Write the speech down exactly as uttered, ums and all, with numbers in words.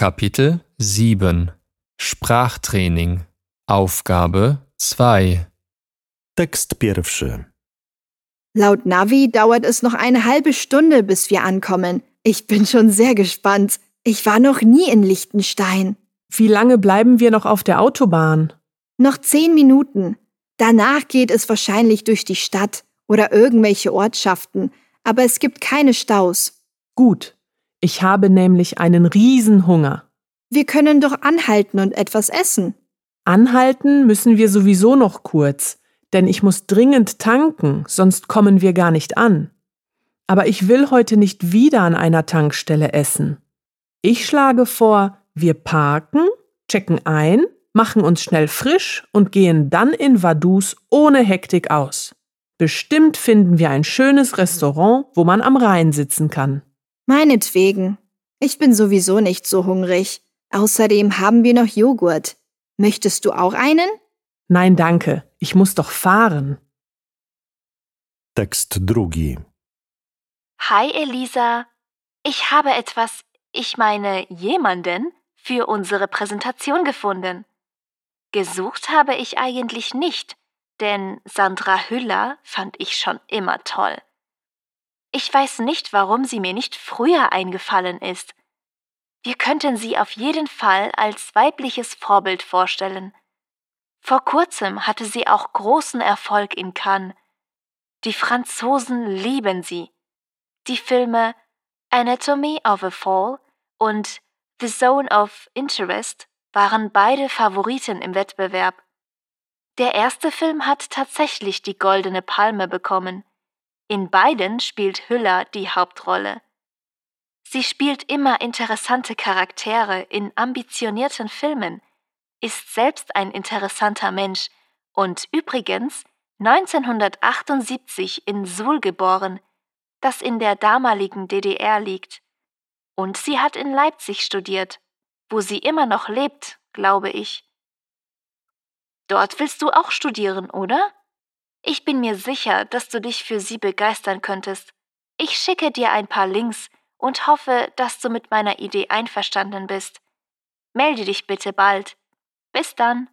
Kapitel sieben Sprachtraining Aufgabe zwei Tekst pierwszy. Laut Navi dauert es noch eine halbe Stunde, bis wir ankommen. Ich bin schon sehr gespannt. Ich war noch nie in Liechtenstein. Wie lange bleiben wir noch auf der Autobahn? Noch zehn Minuten. Danach geht es wahrscheinlich durch die Stadt oder irgendwelche Ortschaften, aber es gibt keine Staus. Gut, ich habe nämlich einen Riesenhunger. Wir können doch anhalten und etwas essen. Anhalten müssen wir sowieso noch kurz, denn ich muss dringend tanken, sonst kommen wir gar nicht an. Aber ich will heute nicht wieder an einer Tankstelle essen. Ich schlage vor, wir parken, checken ein, machen uns schnell frisch und gehen dann in Vaduz ohne Hektik aus. Bestimmt finden wir ein schönes Restaurant, wo man am Rhein sitzen kann. Meinetwegen. Ich bin sowieso nicht so hungrig. Außerdem haben wir noch Joghurt. Möchtest du auch einen? Nein, danke. Ich muss doch fahren. Tekst drugi. Hi Elisa, ich habe etwas, ich meine jemanden, für unsere Präsentation gefunden. Gesucht habe ich eigentlich nicht, denn Sandra Hüller fand ich schon immer toll. Ich weiß nicht, warum sie mir nicht früher eingefallen ist. Wir könnten sie auf jeden Fall als weibliches Vorbild vorstellen. Vor kurzem hatte sie auch großen Erfolg in Cannes. Die Franzosen lieben sie. Die Filme Anatomy of a Fall und The Zone of Interest waren beide Favoriten im Wettbewerb. Der erste Film hat tatsächlich die Goldene Palme bekommen. In beiden spielt Hüller die Hauptrolle. Sie spielt immer interessante Charaktere in ambitionierten Filmen, ist selbst ein interessanter Mensch und übrigens neunzehnhundertachtundsiebzig in Suhl geboren, das in der damaligen D D R liegt. Und sie hat in Leipzig studiert, wo sie immer noch lebt, glaube ich. Dort willst du auch studieren, oder? Ich bin mir sicher, dass du dich für sie begeistern könntest. Ich schicke dir ein paar Links und hoffe, dass du mit meiner Idee einverstanden bist. Melde dich bitte bald. Bis dann.